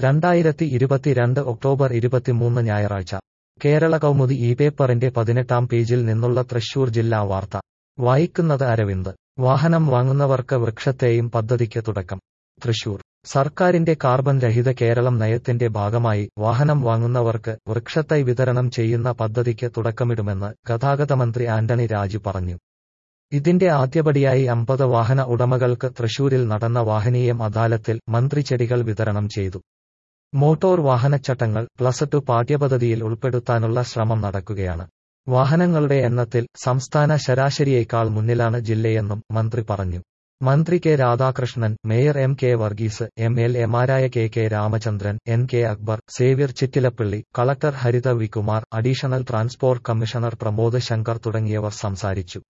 2022 October 23 ഞായറാഴ്ച കേരള കൗമുദി ഈ പേപ്പറിന്റെ 18-ാം പേജിൽ നിന്നുള്ള തൃശൂർ ജില്ലാ വാർത്ത വായിക്കുന്നത് അരവിന്ദ്. വാഹനം വാങ്ങുന്നവർക്ക് വൃക്ഷത്തൈയും പദ്ധതിക്ക് തുടക്കം. തൃശൂർ സർക്കാരിന്റെ കാർബൺ രഹിത കേരളം നയത്തിന്റെ ഭാഗമായി വാഹനം വാങ്ങുന്നവർക്ക് വൃക്ഷത്തൈ വിതരണം ചെയ്യുന്ന പദ്ധതിക്ക് തുടക്കമിടുമെന്ന് ഗതാഗതമന്ത്രി ആന്റണി രാജു പറഞ്ഞു. ഇതിന്റെ ആദ്യപടിയായി 50 വാഹന ഉടമകൾക്ക് തൃശൂരിൽ നടന്ന വാഹനീയം അദാലത്തിൽ മന്ത്രി ചെടികൾ വിതരണം ചെയ്തു. മോട്ടോർ വാഹനച്ചട്ടങ്ങൾ +2 പാഠ്യപദ്ധതിയിൽ ഉൾപ്പെടുത്താനുള്ള ശ്രമം നടക്കുകയാണ്. വാഹനങ്ങളുടെ എണ്ണത്തിൽ സംസ്ഥാന ശരാശരിയേക്കാൾ മുന്നിലാണ് ജില്ലയെന്നും മന്ത്രി പറഞ്ഞു. മന്ത്രി K Radhakrishnan, mayor M K Varghese, MLA-മാരായ K Ramachandran, NK Akbar, Xavier Chittilappally, collector Haritha V Kumar, additional transport commissioner Pramod Shankar തുടങ്ങിയവർ സംസാരിച്ചു.